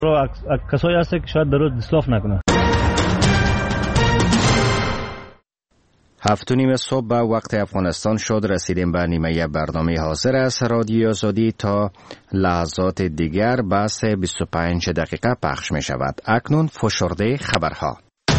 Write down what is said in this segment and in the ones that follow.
کسایی هست که شاید درست دیسلاف نکنه. 7:30 صبح به وقت افغانستان شد. رسیدیم به نیمه برنامه حاضر است رادیو آزادی. تا لحظات دیگر بحث 25 دقیقه پخش می شود. اکنون فشرده خبرها.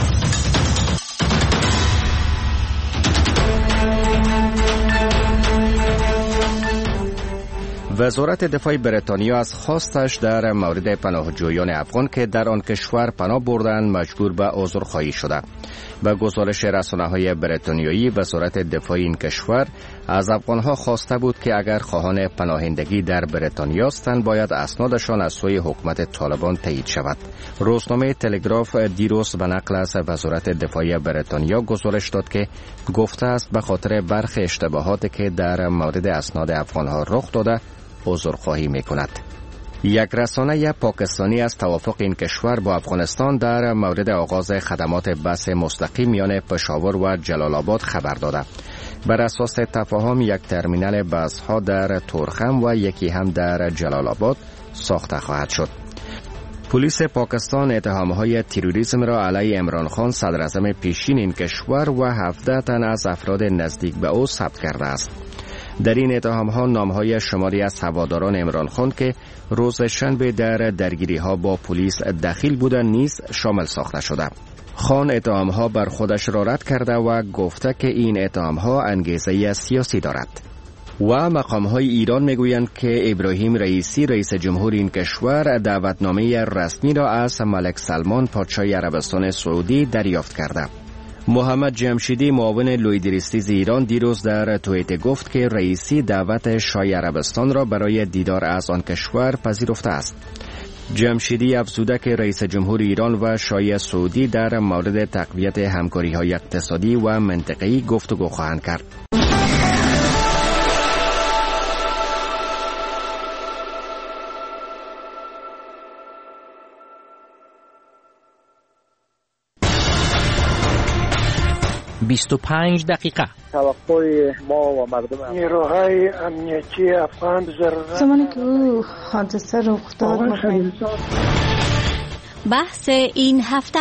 وزارت دفاع بریتانیا از خواستش در مورد پناهجویان افغان که در آن کشور پناه بردند مجبور به عذرخواهی شده. به گزارش رسانه‌های بریتانیایی، وزارت دفاع این کشور از افغانها خواسته بود که اگر خواهان پناهندگی در بریتانیا هستند باید اسنادشان از سوی حکومت طالبان تایید شود. روزنامه تلگراف دیروز به نقل از وزارت دفاع بریتانیا گزارش داد که گفته است به خاطر برخی اشتباهاتی که در مورد اسناد افغانها رخ داده عذرخواهی می‌کند. یک رسانه پاکستانی از توافق این کشور با افغانستان در مورد آغاز خدمات بس مستقیم میان پشاور و جلال آباد خبر داده. بر اساس تفاهم یک ترمینال بس‌ها در تورخم و یکی هم در جلال آباد ساخته خواهد شد. پلیس پاکستان اتهام‌های تروریسم را علیه عمران خان صدراعظم پیشین این کشور و 17 تن از افراد نزدیک به او ثبت کرده است. در این اتهام‌ها نام‌های شماری از هواداران عمران خان که روز شنبه در درگیری‌ها با پلیس دخیل بودند نیز شامل ساخته شده. خان اتهام‌ها بر خودش را رد کرده و گفته که این اتهام‌ها انگیزه سیاسی دارد. و مقام‌های ایران میگویند که ابراهیم رئیسی رئیس جمهور این کشور دعوتنامه رسمی را از ملک سلمان پادشاه عربستان سعودی دریافت کرده. محمد جمشیدی معاون لویدریستیز ایران دیروز در توییت گفت که رئیسی دعوت شاه عربستان را برای دیدار از آن کشور پذیرفته است. جمشیدی افزوده که رئیس جمهور ایران و شاه سعودی در مورد تقویت همکاری‌های اقتصادی و منطقه‌ای گفتگو خواهند کرد. دقیقه توقع ما و مردم نیروهای امنیتی افغان زمانی که او حادثه رخ داد بحث این هفته.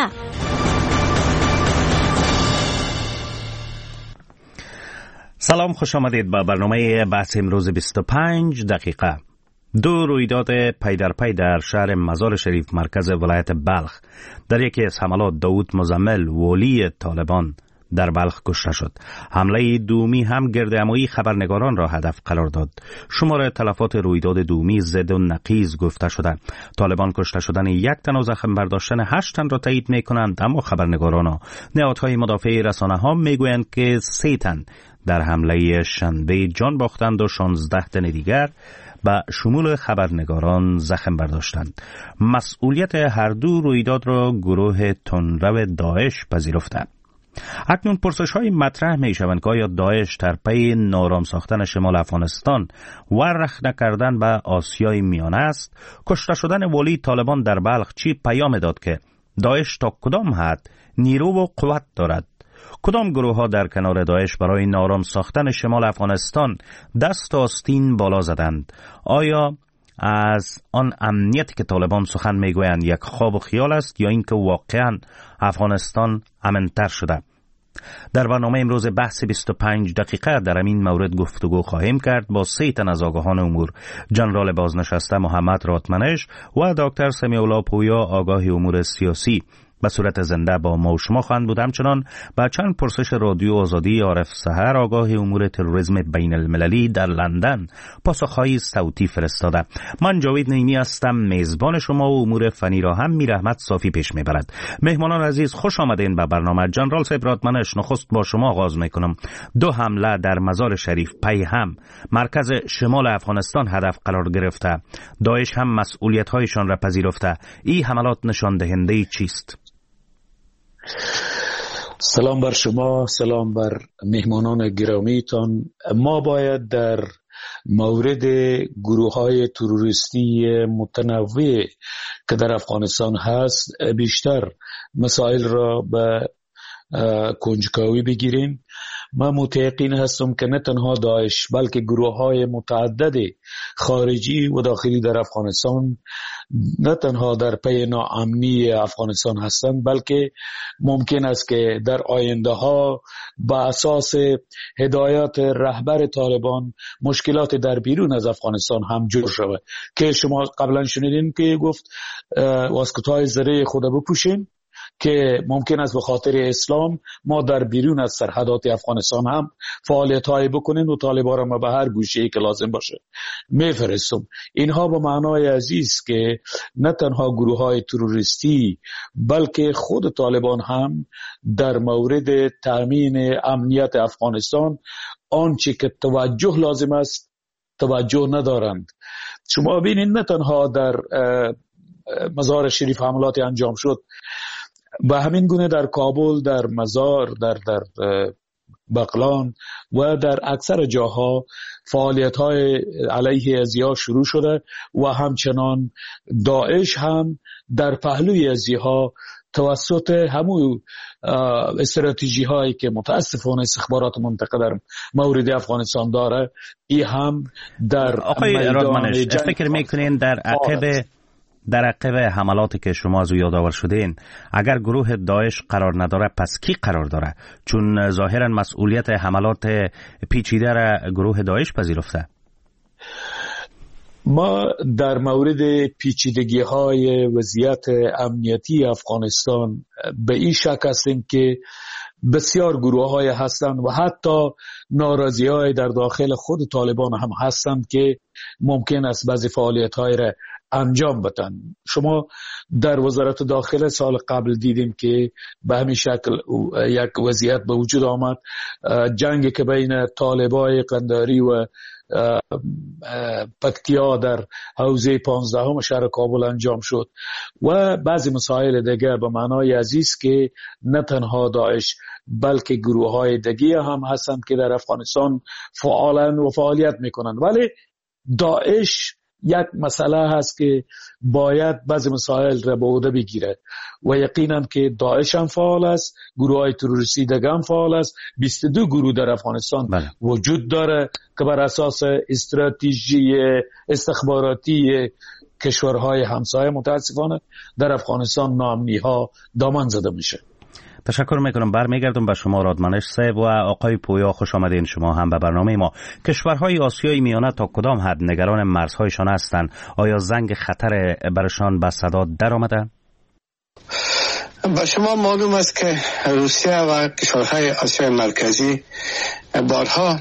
سلام، خوش آمدید به برنامه بحث امروز 25 دقیقه. دو رویداد پی در پی در شهر مزار شریف مرکز ولایت بلخ. در یکی از حملات داود مزمل ولی طالبان در بلخ کشته شد. حمله دومی هم گردهمایی خبرنگاران را هدف قرار داد. شمار تلفات رویداد دومی ضد و نقیض گفته شده. طالبان کشته شدن 1 تن و زخم برداشتن 8 تن را تایید می‌کنند، اما خبرنگاران و نهادهای مدافع رسانه‌ها میگویند که 3 تن در حمله شنبه جان باختند و 16 تن دیگر به شمول خبرنگاران زخم برداشتند. مسئولیت هر دو رویداد را گروه تندرو داعش پذیرفته. اکنون پرسش‌های مطرح می‌شوند که آیا داعش در پی نارام ساختن شمال افغانستان و رخ نکردن به آسیای میانه است؟ کشته شدن ولی طالبان در بلخ چی پیام داد که داعش تا کدام حد نیرو و قوت دارد؟ کدام گروه‌ها در کنار داعش برای نارام ساختن شمال افغانستان دست آستین بالا زدند؟ آیا از آن امنیتی که طالبان سخن میگویند یک خواب و خیال است یا اینکه واقعا افغانستان امن‌تر شده؟ در برنامه امروز بحث 25 دقیقه در این مورد گفتگو خواهیم کرد با 3 تن از آگاهان امور: جنرال بازنشسته محمد راتمنش و دکتر سمیع الله پویا آگاه امور سیاسی. به صورت زنده با ما و شما خواهند بود. همچنان با چند پرسش رادیو آزادی عارف سحر آگاه امور تروریسم بین المللی در لندن پاسخهای صوتی فرستاده. من جاوید نعیمی هستم، میزبان شما و امور فنی را هم میر احمد صافی پیش میبرد. مهمانان عزیز خوش آمدین به برنامه. جنرال صاحب راتمنش، نخست با شما آغاز میکنم. 2 حمله در مزار شریف پی هم مرکز شمال افغانستان هدف قرار گرفته. داعش هم مسئولیت هایشان را پذیرفته. این حملات نشان دهنده چیست؟ سلام بر شما، سلام بر مهمانان گرامیتان. ما باید در مورد گروه‌های تروریستی متنوع که در افغانستان هست بیشتر مسائل را به کنجکاوی بگیریم. من متیقن هستم که نه تنها داعش بلکه گروه های متعدد خارجی و داخلی در افغانستان نه تنها در پی ناامنی افغانستان هستند، بلکه ممکن است که در آینده ها با اساس هدایات رهبر طالبان مشکلات در بیرون از افغانستان هم جور شود که شما قبلا شنیدین که گفت واسکت‌های زره خود بپوشین که ممکن است به خاطر اسلام ما در بیرون از سرحدات افغانستان هم فعالیت‌های بکنیم و طالبان را به هر گوشه‌ای که لازم باشه میفرستم. اینها به معنای عزیز که نه تنها گروه‌های تروریستی بلکه خود طالبان هم در مورد تامین امنیت افغانستان آنچه که توجه لازم است توجه ندارند. شما ببینید نه تنها در مزار شریف حملات انجام شد، به همین گونه در کابل، در مزار، در بغلان و در اکثر جاها فعالیت‌های علیه ازیا شروع شده و همچنان داعش هم در پهلوی ازیها توسط همون استراتژی هایی که متاسفانه استخبارات منطقه در مورد افغانستان داره ای هم در آقای رادمنش فکر میکنین در عقب حملاتی که شما از او یادآور شدین اگر گروه داعش قرار نداره پس کی قرار داره؟ چون ظاهرا مسئولیت حملات پیچیده را گروه داعش پذیرفته. ما در مورد پیچیدگی های وضعیت امنیتی افغانستان به این شک هستیم که بسیار گروه های هستند و حتی ناراضی های در داخل خود طالبان هم هستند که ممکن است بعضی فعالیت های را انجام بدن. شما در وزارت داخله سال قبل دیدیم که به همین شکل یک وضعیت به وجود آمد، جنگی که بین طالبای قنداری و پکتیا در حوزه 15 شهر کابل انجام شد و بعضی مسائل دیگه به معنای عزیز که نه تنها داعش بلکه گروه های دیگه هم هستند که در افغانستان فعالن و فعالیت میکنن. ولی داعش یک مسئله هست که باید بعضی مسائل را به عهده بگیره و یقینا که داعش هم فعال است، گروه های تروریستی دیگه هم فعال است. 22 گروه در افغانستان وجود داره که بر اساس استراتژی استخباراتی کشورهای همسایه متاسفانه در افغانستان ناامنی ها دامن زده میشه. تشکر میکنم. برمیگردم به شما رادمنش صاحب و آقای پویا، خوش آمدین شما هم به برنامه ما. کشورهای آسیای میانه تا کدام حد نگران مرزهایشان هستند؟ آیا زنگ خطر برشان به صدا در آمده؟ با شما معلوم است که روسیه و کشورهای آسیای مرکزی بارها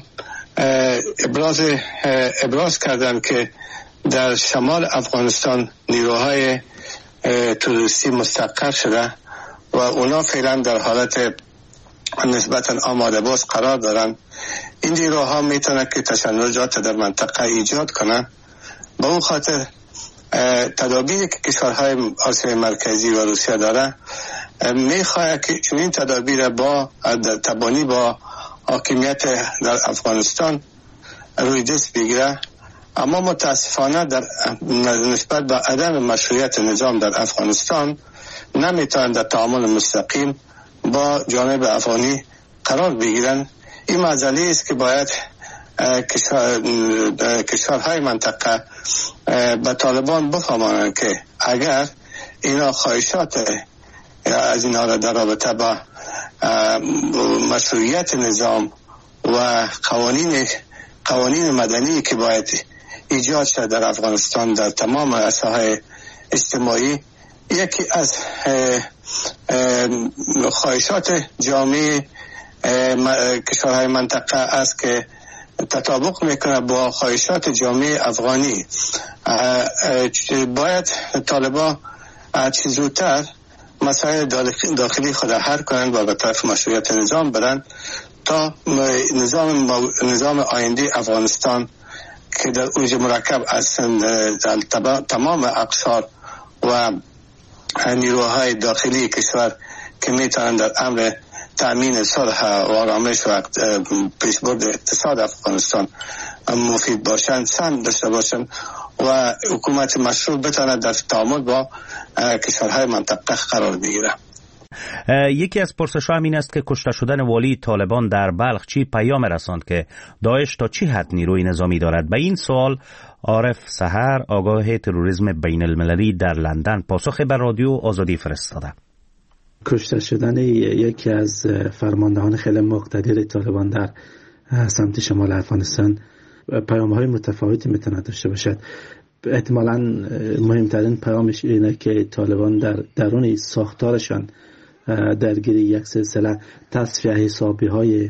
ابراز کردند که در شمال افغانستان نیروهای تروریستی مستقر شده و اونا فعلا در حالت نسبتا آماده باش قرار دارن. این نیروها میتونه که تشنجات در منطقه ایجاد کنن. به اون خاطر تدابیری که کشورهای آسیای مرکزی و روسیه داره میخواد که چون این تدابیر با تبانی با حاکمیت در افغانستان روی دست بگیره، اما متاسفانه در نسبت به عدم مشروعیت نظام در افغانستان نمیتونن در تعامل مستقیم با جانب افغانی قرار بگیرن. این مسئله است که باید کشورهای منطقه به طالبان بفهمانند که اگر اینا خواهشات از اینا را در رابطه با مشروعیت نظام و قوانین مدنی که باید ایجاد شد در افغانستان در تمام ساحه اجتماعی، یکی از خواهشات جامعه کشورهای منطقه است که تطابق میکنه با خواهشات جامعه افغانی. باید طالبان چه زودتر مسائل داخلی خود حل کنند و به طرف مشروعیت نظام برند تا نظام آینده افغانستان که در اوج مرکب از تمام اقشار و نیروهای داخلی کشور که میتونن در امر تأمین صلح و آرامش و پیشبرد اقتصاد افغانستان مفید باشند، سهم داشته باشند و حکومت مشروع بتواند در تعامل با کشورهای منطقه قرار بگیره. یکی از پرسش‌ها این است که کشته شدن والی طالبان در بلخ چی پیام رساند که داعش تا چی حد نیروی نظامی دارد؟ به این سوال عارف سحر آگاه تروریسم بین المللی در لندن پاسخ به رادیو آزادی فرستاده. کشته شدن یکی از فرماندهان خیلی مقتدر طالبان در سمت شمال افغانستان پیام‌های متفاوتی میتونه داشته باشد. احتمالاً مهمترین پیامش اینه که طالبان در درون ساختارشان درگیر یک سلسله تصفیه حسابی‌های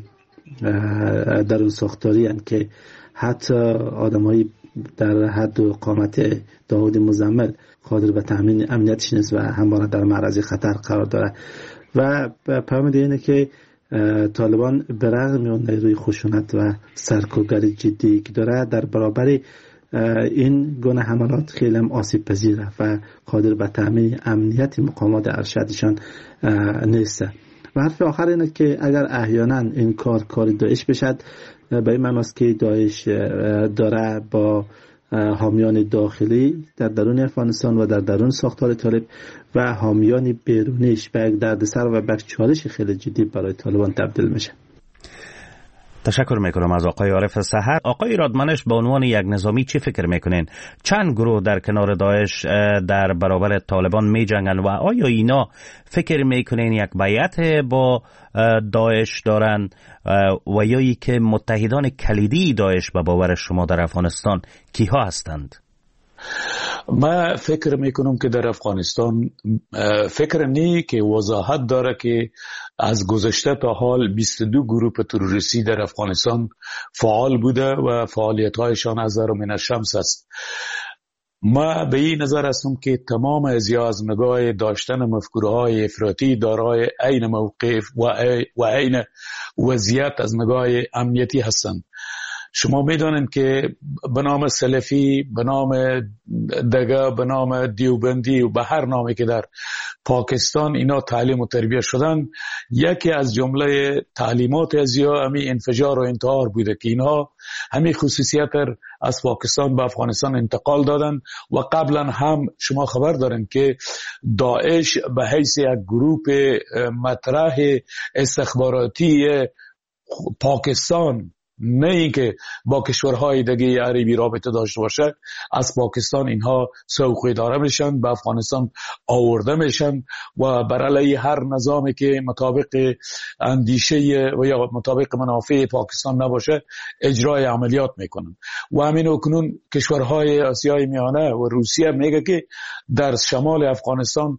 درون ساختاری هستند که حتی آدم‌های در حد و قامت داود مزمل قادر به تامین امنیتش نیست و همواره در معرض خطر قرار داره. و پیام دیگه اینه که طالبان به رغم اون نیروی خشونت و سرکوبگری جدی که داره در برابر این گونه حملات خیلی هم آسیب پذیره و قادر به تامین امنیت مقامات ارشدشان نیست. و حرف آخر اینه که اگر احیانا این کار داعش بشد، به این معنی است که داعش داره با حامیان داخلی در درون افغانستان و در درون ساختار طالب و حامیان بیرونیش به یک دردسر و به یک چالش خیلی جدی برای طالبان تبدیل میشه. تشکر میکنم از آقای عارف سحر. آقای رادمنش به عنوان یک نظامی چی فکر میکنین؟ چند گروه در کنار داعش در برابر طالبان میجنگن و آیا اینا فکر میکنین یک بیعت با داعش دارن و یا ای که متحدان کلیدی داعش به باور شما در افغانستان کیها هستند؟ من فکر میکنم که در افغانستان فکر نی که وضاحت داره که از گذشته تا حال 22 گروه تروریستی در افغانستان فعال بوده و فعالیت‌هایشان از من الشمس است. ما به این نظر هستم که تمام ازیا از نگاه داشتن مفکورهای افراطی دارای عین موقف و عین وضعیت از نگاه امنیتی هستند. شما میدانید که به نام سلفی، به نام دگه، به نام دیوبندی و به هر نامی که در پاکستان اینا تعلیم و تربیت شدن، یکی از جمله تعلیمات ازیا همی انفجار و انتحار بوده که اینها همی خصوصیت از پاکستان به افغانستان انتقال دادن و قبلا هم شما خبر دارین که داعش به حیث یک گروه مطرح استخباراتی پاکستان، نه اینکه با کشورهای دیگه عربی رابطه داشته باشه، از پاکستان اینها سوق اداره میشن، به افغانستان آورده میشن و بر علیه هر نظامی که مطابق اندیشه و یا مطابق منافع پاکستان نباشه اجرای عملیات میکنن. و همین اکنون کشورهای آسیای میانه و روسیه میگه که در شمال افغانستان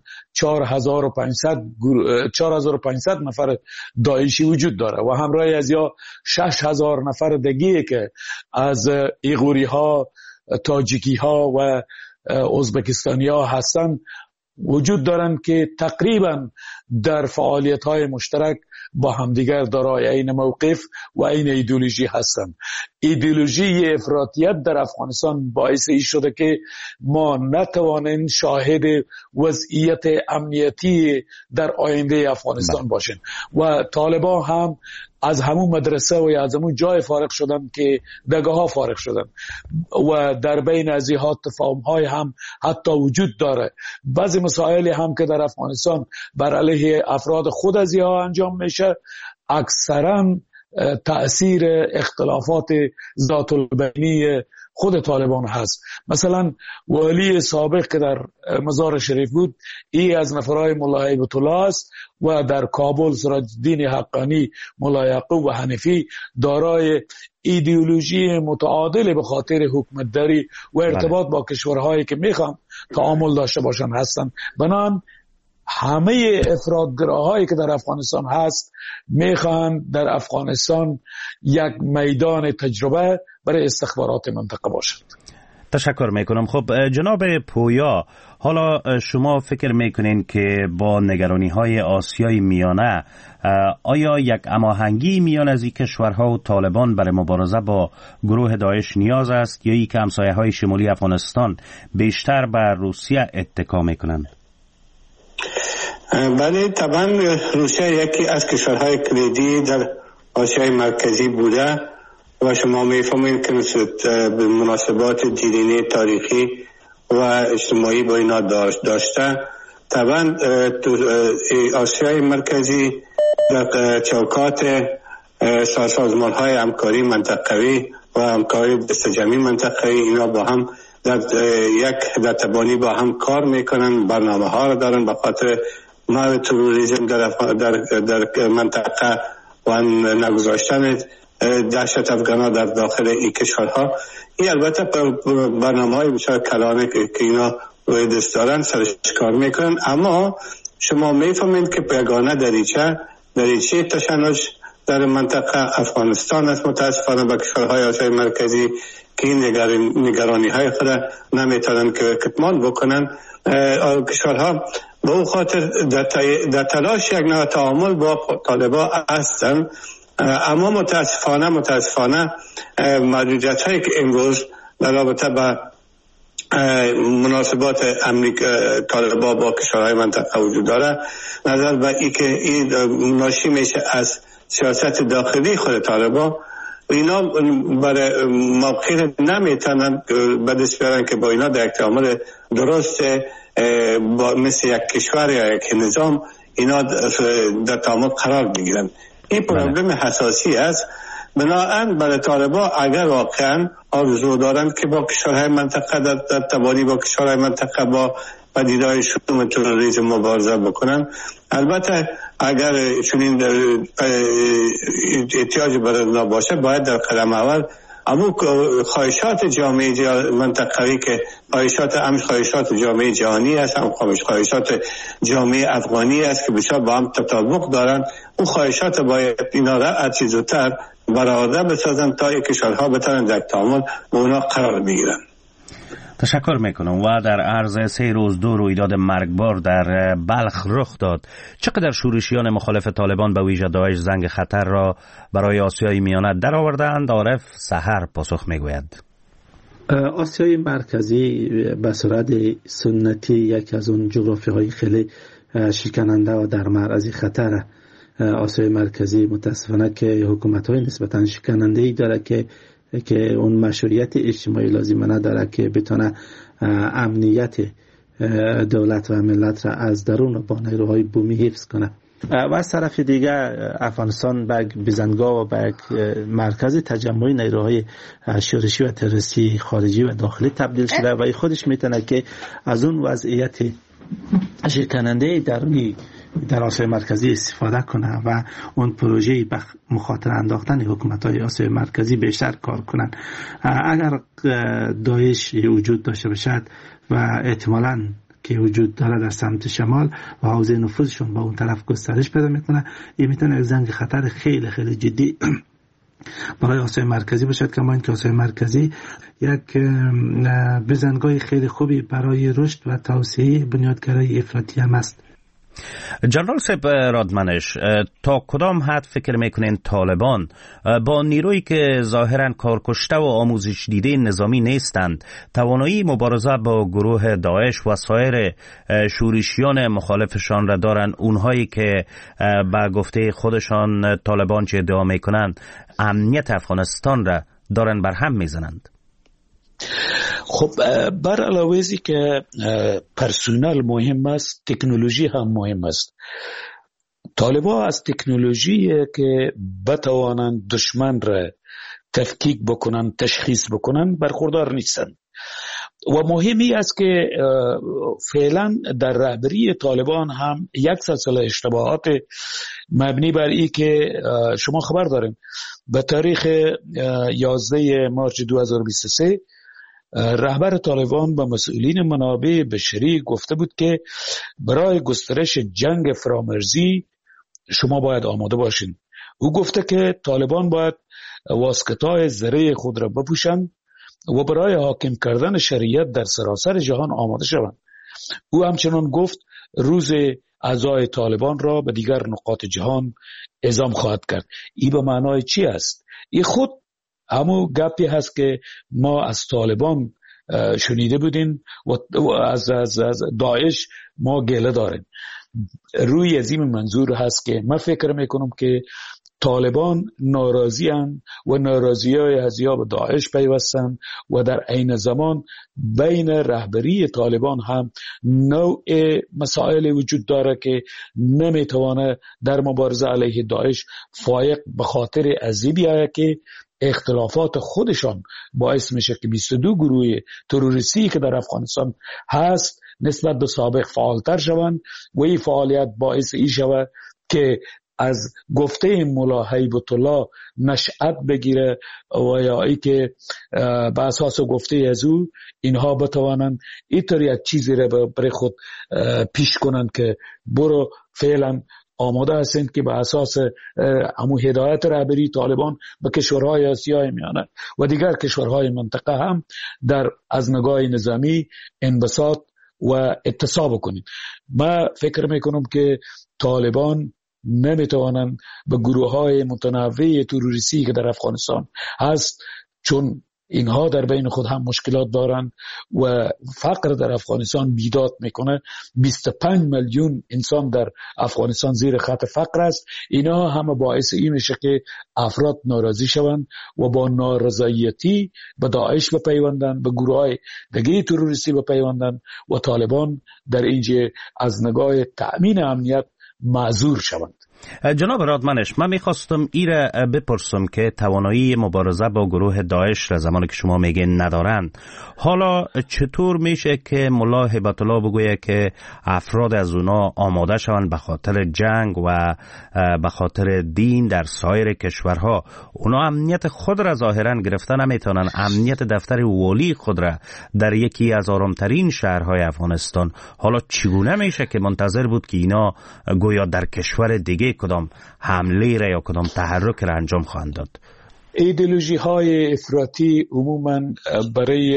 4500 نفر داعشی وجود داره و همراه از یا 6000 نفر دیگه که از ایغوری ها، تاجیکی ها و ازبکستانی ها هستن وجود دارن که تقریبا در فعالیت های مشترک با همدیگر دارای این موقف و این ایدئولوژی هستن. ایدئولوژی افراطیت در افغانستان باعث این شده که ما نتوانیم شاهد وضعیت امنیتی در آینده افغانستان باشیم و طالبان هم از همون مدرسه و از همون جای فارغ شدن که دگاه ها فارغ شدن و در بین از اینها تفاهم های هم حتی وجود داره. بعضی مسائلی هم که در افغانستان بر علیه افراد خود از اینها انجام میشه اکثرا تأثیر اختلافات ذات البینی خود طالبان هست. مثلا والی سابق که در مزار شریف بود ای از نفرهای ملا هیبت الله است و در کابل سراج الدین حقانی، ملا یعقوب و حنفی دارای ایدئولوژی متعادل به خاطر حکومتداری و ارتباط با کشورهایی که میخوان تعامل داشته باشن هستن. بنان همه افراطگراهایی که در افغانستان هست میخوان در افغانستان یک میدان تجربه برای استخبارات منطقه باشد. تشکر میکنم. خب جناب پویا، حالا شما فکر میکنین که با نگرانی های آسیای میانه آیا یک هماهنگی میان از این کشورها و طالبان برای مبارزه با گروه داعش نیاز است یا ای که همسایه های شمالی افغانستان بیشتر بر روسیه اتکا میکنند؟ بله، طبعا روسیه یکی از کشورهای کلیدی در آسیای مرکزی بوده و شما میفهمید که به مناسبات دیرینه تاریخی و اجتماعی با اینا داشته. طبعا تو آسیای مرکزی در چوکات سازمان های همکاری منطقوی و همکاری دستجمعی منطقوی اینا با هم در یک دستبانی با هم کار میکنن، برنامه ها رو دارن به خاطر منع تروریسم در منطقه و نگذاشتن دهشت افغان‌ها در داخل این کشورها. این البته برنامه های بسیار کلانه که اینا روی دست دارن سرش کار میکنن، اما شما میفهمید که یگانه دریچه تشنج در منطقه افغانستان است. متاسفانه با کشورهای آسیای مرکزی که این نگرانی های خود نمیتونن که کتمان بکنن، کشورها به اون خاطر در تلاش یک نوع تعامل با طالبان هستن. اما متاسفانه محدودیت هایی که امروز در رابطه با مناسبات امنی طالبان با کشورهای منطقه وجود داره، نظر به ای که این ناشی میشه از سیاست داخلی خود طالبان. اینا برای موقع نمیتونن به دست بیارن که با اینا در یک تعامل درست مثل یک کشور یا یک نظام اینا در تعامل قرار بگیرن. این پروبلم حساسی است. بنابراین برای طالبان اگر واقعا آرزو دارند که با کشورهای منطقه در تبانی با کشورهای منطقه با پدیده‌های شوم تروریسم مبارزه بکنن، البته اگر چنین احتیاج برای باشه باید در قدم اول اما خواهشات جامعه منطقه‌ای که خواهشات جامعه جهانی است، هم خواهشات جامعه افغانی است که بسیار با هم تطابق دارند، اون خواهشات باید اینا را از چیز زودتر برآورده بسازن تا این کشورها بتونن در تعامل با اونا قرار بگیرن. تشکر میکنم. و در عرض 3 روز 2 رویداد مرگبار در بلخ رخ داد. چقدر شورشیان مخالف طالبان به ویژه داعش زنگ خطر را برای آسیای میانه درآوردند؟ عارف سحر پاسخ میگوید. آسیای مرکزی به صورت سنتی یک از اون جغرافیاهای خیلی شکننده و در معرض خطر. آسیای مرکزی متاسفانه که حکومت‌های نسبتاً شکننده‌ای داره که اون مشروعیت اجتماعی لازم نداره که بتونه امنیت دولت و ملت را از درون با نیروهای بومی حفظ کنه. و از طرف دیگه افغانستان به بزنگاه و به مرکز تجمع نیروهای شورشی و تروریستی خارجی و داخلی تبدیل شده و خودش میتونه که از اون وضعیت شکننده درونی در آسیای مرکزی استفاده کنه و اون پروژه به مخاطره انداختن حکومت‌های آسیای مرکزی بیشتر کار کنن. اگر داعش وجود داشته باشد و احتمالاً که وجود داره در سمت شمال و حوزه نفوذشون با اون طرف گسترش پیدا میکنه، این میتونه یک زنگ خطر خیلی خیلی جدی برای آسیای مرکزی باشد. کما اینکه آسیای مرکزی یک بزنگاه خیلی خوبی برای رشد و توسعه بنیادگرای افراطی هم است. جنرال سیب رادمنش، تا کدام حد فکر میکنین طالبان با نیرویی که ظاهرا کارکشته و آموزش دیده نظامی نیستند توانایی مبارزه با گروه داعش و سایر شورشیان مخالفشان را دارند، اونهایی که به گفته خودشان طالبان چه ادعا میکنند امنیت افغانستان را دارن بر هم میزنند؟ خب بر علاوه ازی که پرسونل مهم است، تکنولوژی هم مهم است. طالبان از تکنولوژی که بتوانند دشمن را تفکیک بکنن، تشخیص بکنن برخوردار نیستند و مهمی است که فعلا در رهبری طالبان هم یک سلسله اشتباهات مبنی بر این که شما خبر دارین به تاریخ 11 مارچ 2023 رهبر طالبان با مسئولین منابع بشری گفته بود که برای گسترش جنگ فرامرزی شما باید آماده باشین. او گفته که طالبان باید واسکتای زره خود را بپوشند و برای حاکم کردن شریعت در سراسر جهان آماده شوند. او همچنان گفت روز اعضای طالبان را به دیگر نقاط جهان اعزام خواهد کرد. این به معنای چی است؟ این خود همون گپی هست که ما از طالبان شنیده بودیم و از داعش ما گله داریم. روی از این منظور هست که من فکر میکنم که طالبان ناراضی هستند و ناراضی های ازیا به داعش پیوستند و در عین زمان بین رهبری طالبان هم نوع مسائل وجود داره که نمیتوانه در مبارزه علیه داعش فایق به خاطر عذیبی هست که اختلافات خودشان باعث میشه که 22 گروه تروریستی که در افغانستان هست نسبت به سابق فعالتر شوند و این فعالیت باعث ای شود که از گفته ملا هیبت الله نشأت بگیره و یا ای که به اساس گفته از او اینها بتوانند اینطور یک چیزی را برای خود پیش کنند که برو فعلا آماده هستند که به اساس همون هدایت رهبری طالبان به کشورهای آسیای میانه و دیگر کشورهای منطقه هم در از نگاه نظامی انبساط و اتساع بکنید. من فکر میکنم که طالبان نمیتوانند به گروه های متنوع تروریستی که در افغانستان هست، چون اینها در بین خود هم مشکلات دارند و فقر در افغانستان بیداد میکنه. 25 میلیون انسان در افغانستان زیر خط فقر است. اینا همه باعث این میشه که افراد ناراضی شوند و با نارضایتی به داعش بپیوندند، به گروه های دیگه تروریستی بپیوندند و طالبان در اینجا از نگاه تأمین امنیت معذور شوند. جناب رادمنش، من میخواستم ایره بپرسم که توانایی مبارزه با گروه داعش را زمانی که شما میگین ندارند، حالا چطور میشه که ملا هیبت الله بگویه که افراد از اونا آماده شوند به خاطر جنگ و به خاطر دین در سایر کشورها؟ اونا امنیت خود را ظاهرا گرفته نمیتونن، امنیت دفتر والی خود را در یکی از آرامترین شهرهای افغانستان. حالا چگونه میشه که منتظر بود که اینا گویا در کشور دیگه کدام حمله را یا کدام تحرک را انجام خواهند داد؟ ایدئولوژی های افراطی عموما برای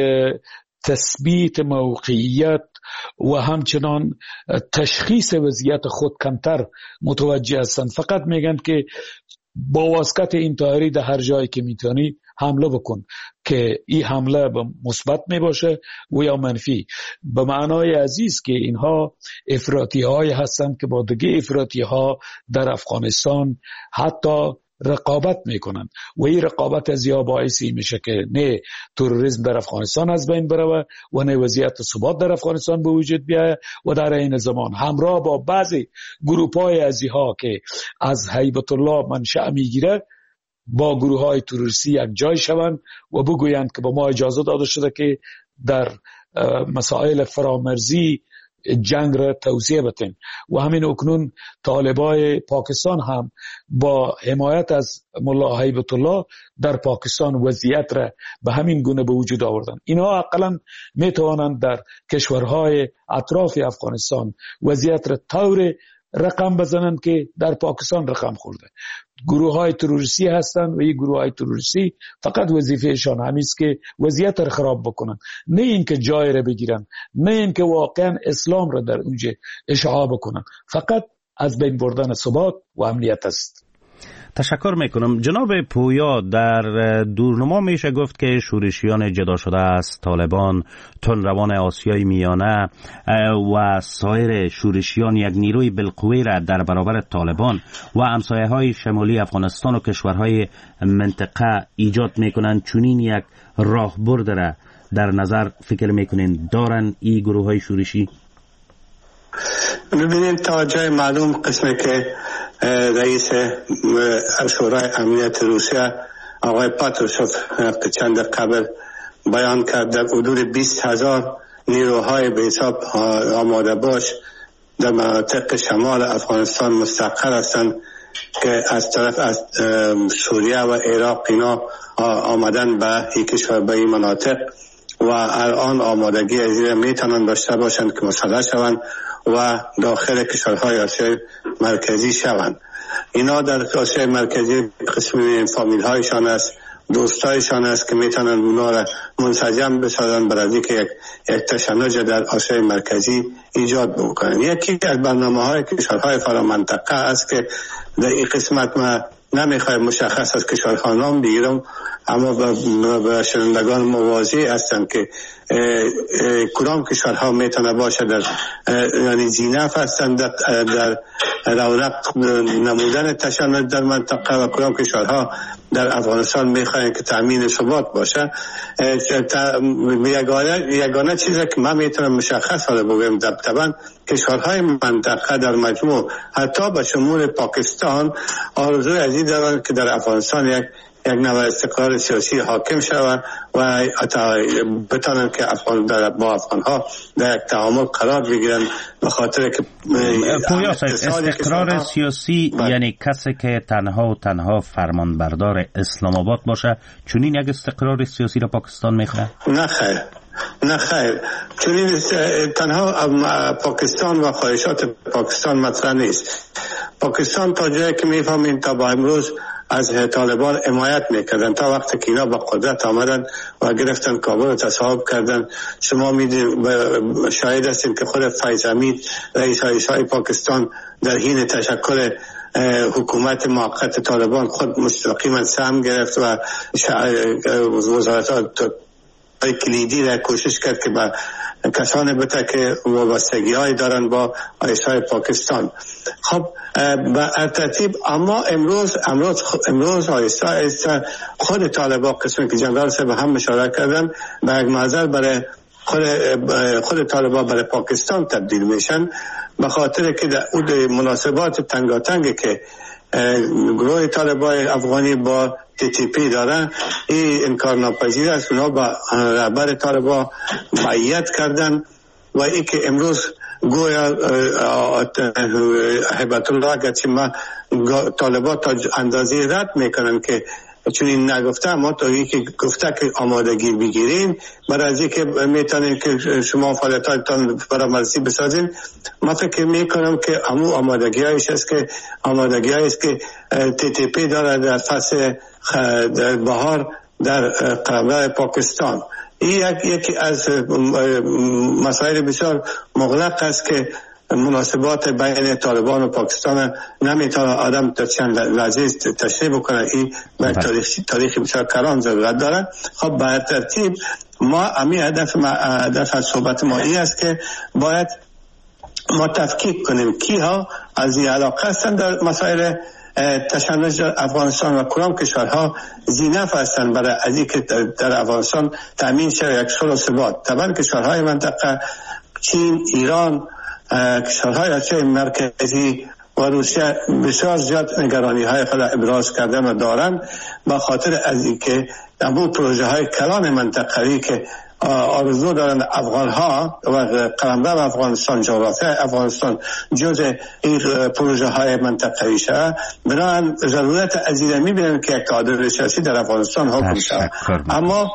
تثبیت موقعیت و همچنان تشخیص وضعیت خود کمتر متوجه هستند. فقط میگن که با واسطه انتحاری در هر جایی که میتونی حمله بکن، که این حمله مثبت می باشه و یا منفی. به معنای عزیز که اینها افراطی های هستند که با دیگه افراطی ها در افغانستان حتی رقابت میکنن و این رقابت از یا باعثی میشه که نه تروریسم در افغانستان از بین بره و نه وضعیت ثبات در افغانستان به وجود بیاید و در این زمان همراه با بعضی گروپ‌های ازیها که از هیبت الله منشأ میگیره با گروه های تروریستی یک جای شوند و بگویند که به ما اجازه داده شده که در مسائل فرامرزی جنگ را توسعه بدیم. و همین اکنون طالبای پاکستان هم با حمایت از ملا هیبت الله در پاکستان وضعیت را به همین گونه به وجود آوردن. اینها اقلا می توانند در کشورهای اطراف افغانستان وضعیت را طور رقم بزنند که در پاکستان رقم خورده. گروه های تروریستی هستند و این گروه های تروریستی فقط وظیفهشان همیست که وضعیت را خراب بکنن، نه اینکه جای را بگیرن، نه اینکه واقعا اسلام را در اونجا اشاعه بکنن. فقط از بین بردن ثبات و امنیت است. تشکر میکنم. جناب پویا، در دورنما میشه گفت که شورشیان جدا شده از طالبان، تندروان آسیای میانه و سایر شورشیان یک نیروی بالقوه را در برابر طالبان و همسایه های شمالی افغانستان و کشورهای منطقه ایجاد میکنند. چنین یک راهبرد را در نظر فکر میکنین دارن این گروه های شورشی؟ ببینید تا جای معلوم قسمی که رئیس شورای امنیت روسیه آقای پاتروشوف چند قبل بیان کرد در حدود 20,000 نیروهای به حساب آماده باش در مناطق شمال افغانستان مستقر هستند که از طرف از سوریه و عراق اینا آمدن به این کشور، به این مناطق و الان آمادگی از این میتونن داشته باشند که مسلح شوند و داخل کشورهای آسیای مرکزی شوند. اینا در آسیای مرکزی قسمی فامیل هایشان است، دوستایشان است که میتونن اونا را منسجم بسازن برای که یک تشنج در آسیای مرکزی ایجاد بکنن. یکی از برنامه‌های کشورهای فرامنطقه است که در این قسمت ما نمیخوایم مشخص از کشورها نام بگیرم، اما به شنوندگان موازی هستند که کدام کشورها میتونه باشه در یعنی زینف هستند در رونق نمودن تشنج در منطقه و کدام کشورها در افغانستان میخواین که تامین ثبات باشه. یگانه چیزی که من میتونم مشخص حالا بگم طبعا کشورهای منطقه در مجموع حتی به شمول پاکستان آرزوی از این دارند که در افغانستان یک نوع استقرار سیاسی حاکم شود و بتانند که با افغانها در یک تعامل قرار بگیرن، به خاطر که پویا استقرار سیاسی یعنی کسی که تنها فرمان بردار اسلام آباد باشه، چنین یک استقرار سیاسی را پاکستان میخواد؟ نه خیر، چون تنها پاکستان و خواهشات پاکستان مطرح نیست. پاکستان تا جایی که میفهمین تا با امروز از طالبان حمایت میکردن تا وقتی که اینا به قدرت آمدن و گرفتن کابل و تصاحب کردن. شما میدین شاهد هستین که خود فیض حمید رئیس های پاکستان در حین تشکل حکومت موقت طالبان خود مستقیما سهم گرفت و وزارت کلیدی را کوشش کرد که با کسانی بته که وابستگی های دارن با رئیسای پاکستان. خب به ترتیب اما امروز آیسته خود طالبان قسمی که جنرال صاحب هم مشارکت کردن به یک محضر برای خود طالبان برای پاکستان تبدیل میشن، به خاطر که در مناسبات تنگاتنگی که گروه طالبان افغانی با TTP دارن این انکار ناپذیر است. اونا با رهبر طالبان بیعت کردن و ای که امروز گویا هیبت الله گرچه ما طالبان تا اندازه رد میکنن که چون این نگفته، اما تا یکی گفته که آمادگی بگیرین برای از اینکه میتونین که شما فعالیتاتون برای مرسی بسازین. ما فکر میکنم که همون آمادگی هایش است که TTP داره در فصل بهار در قلمرو پاکستان. این یکی از مسائل بسیار مغلق است که مناسبات بین طالبان و پاکستان نمیتونه آدم در چند لحظه تشریح بکنه. این به تاریخ بسیار کلان ضرورت داره. خب به ترتیب ما همین هدف از صحبت ما این است که باید ما تفکیک کنیم کی ها از این علاقه هستند در مسائل تشنج در افغانستان و کدام کشورها زینف هستند برای از اینکه در افغانستان تامین شود یک صلح و ثبات. طبعا کشورهای منطقه چین، ایران، کشورهای آسیای مرکزی و روسیه بسیار زیاد نگرانی های خود ابراز کردن و دارن، با خاطر از اینکه در پروژه های کلان منطقه‌ای که آرزو دارن افغان ها و قلمرو افغانستان، جغرافیای افغانستان جزء این پروژه های منطقه‌ای شود، بنابراین ضرورت از این می‌بینن که یک تعادل سیاسی در افغانستان حاکم شود. اما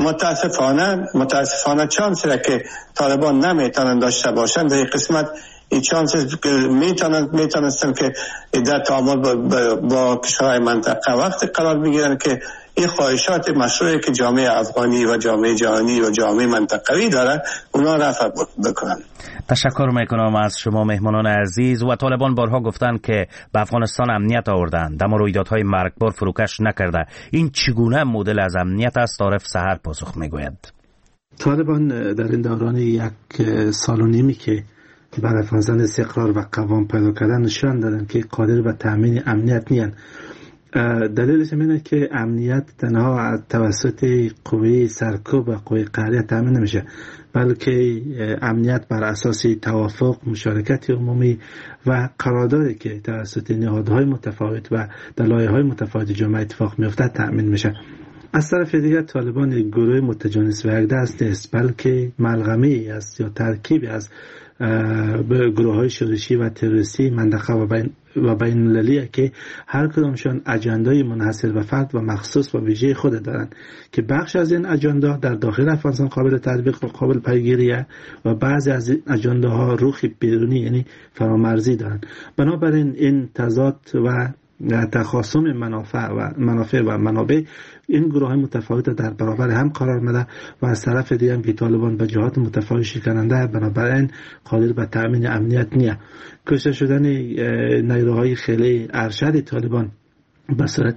متاسفانه چانسی را که طالبان نمیتونن داشته باشند در این قسمت، این چانسی میتونستن که در تعامل با کشورهای منطقه وقت قرار بگیرن که این خواهشات مشروعی که جامعه افغانی و جامعه جهانی و جامعه منطقوی داره اونا رفع بکنن. تشکر میکنم از شما مهمانان عزیز. و طالبان بارها گفتند که به افغانستان امنیت آوردند اما رویدادهای مرگبار فروکش نکرده. این چگونه مدل از امنیت است؟ عارف سحر پاسخ میگوید. طالبان در این دوران 1 سال و نیمی که برای افغانستان استقرار و قوام پیدا کردن نشان دادن که قادر به تامین امنیت نیستند. دلیلش اینه که امنیت تنها توسط قوه سرکوب و قوه قهریه تامین نمیشه، بلکه امنیت بر اساس توافق، مشارکت عمومی و قراردادی که توسط نهادهای متفاوت و در لایه‌های متفاوت جامعه اتفاق میفته تامین میشه. از طرف دیگر طالبان گروه متجانس و یک دست نیست، بلکه ملغمه‌ای است یا ترکیبی از گروه‌های شورشی و تروریستی منطقه و بین المللی که هر کدامشان اجندای منحصر به فرد و مخصوص و ویژه خود دارند که بخش از این اجندا در داخل افغانستان قابل تطبیق و قابل پیگیریه و بعضی از این اجنداها روح بیرونی یعنی فرامرزی دارند. بنابراین این تضاد و تخاصم منافع و منابع این گروه های متفاوت در برابر هم قرار میده و از طرف دیگه هم که طالبان به جهات متفاوت شکننده، بنابراین قادر به تامین امنیت نیست. کشته شدن نیروهای خیلی ارشد طالبان به صورت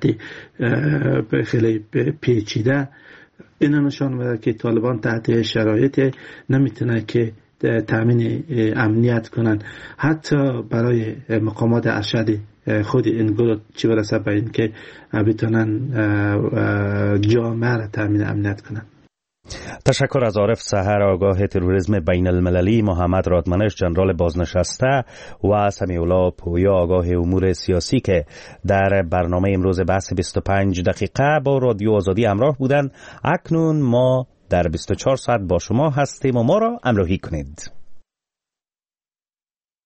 خیلی پیچیده این نشان میده که طالبان تحت شرایط نمیتونه که تامین امنیت کنن، حتی برای مقامات ارشد خود این گروه چی برسه به این که بتونن جامعه را تامین امنیت کنن. تشکر از عارف سحر، آگاه تروریسم بین المللی، محمد رادمنش، جنرال بازنشسته، و سمیعالله پویا، آگاه امور سیاسی که در برنامه امروز بحث 25 دقیقه با رادیو آزادی همراه بودن. اکنون ما در 24 ساعت با شما هستیم و ما را همراهی کنید.